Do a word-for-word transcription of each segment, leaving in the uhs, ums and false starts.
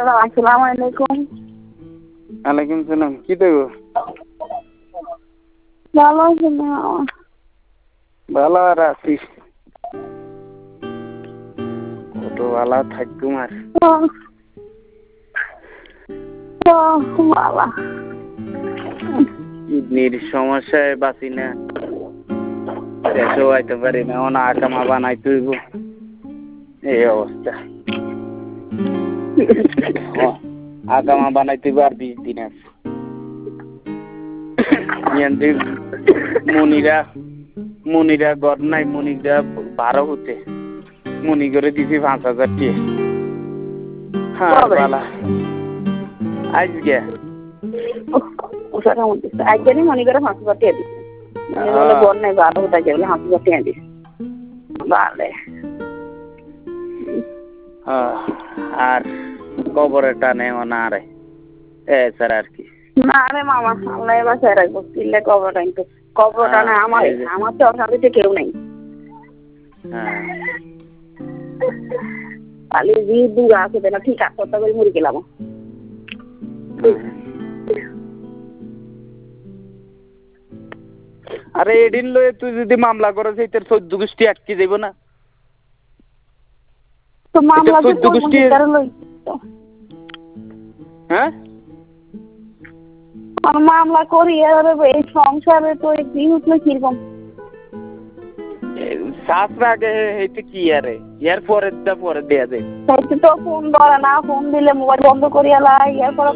Hello আসসালামু আলাইকুম। ওয়ালাইকুম সালাম। কি দেবো? ভালো আছেন না? ভালো আর আছি। কত ভালো থাকুম আর। বাবা কিডনির সমস্যায় বাঁচি না, দেশেও আইতে পারি না, অনা আকামা বানাইতে হইব, এই অবস্থা। আকামা বানাইতে হইব আর বিশ দিন আছে। মনিরা মনিরা ঘর নাই, মনিরা বারো হতে মনি করে দিছি পাঁচ হাজার টিয়া। হ্যাঁ বালা আজকে একজনই মনে করে পাঁচ হাজার টাকা দিচ্ছে, বলে ঘর নাই বারো হতে গেলে পাঁচ হাজার টাকা দিচ্ছে। ভালে আর কবরের টানে না রে এছাড়া আর কি না রে মামা, আল্লাহ বাসায় রাখবো। দিলে কবর টানতো, কবর টানে আমার আমার তো অশান্তিতে কেউ নেই। খালি জি দুগা আছে না, ঠিক আছে কত করে মরে গেলাম। আরে এদিন লয়ে তুই যদি মামলা করস তোর চোদ্দ গোষ্ঠী আটকে যাইব না? তো মামলা চোদ্দ গোষ্ঠী হ্যাঁ মামলা করি এই সংসারে তো কি উঠলো কিরকম শাস্ত্র আগে হইতে কি আরে ইয়ার পরে পরে দেয়া যায়। তো ফোন ধরে না, ফোন দিলে মোবাইল বন্ধ করিয়া লাই, ইয়ার পরে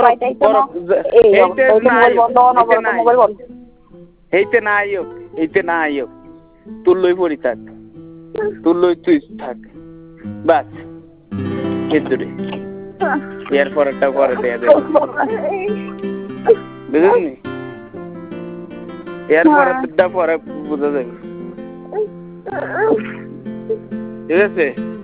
মোবাইল বন্ধ এইতে না আইও, এইতে না আইও, তোর লই পড়ি থাক, তোর লই তুই থাক, বাস এদুরে ইয়ার পরেরটা পরে দেয়া যায়, বুঝলি? এর পরেরটা পরে বুঝা যাবে, ঠিক আছে?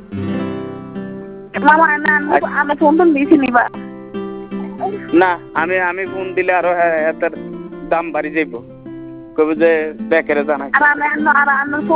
মামা আমি ফোন তো দিছি নিবা না, আমি আমি ফোন দিলে আরো এত দাম বাড়ি যাইব, কবে যে বেকারে জানাই।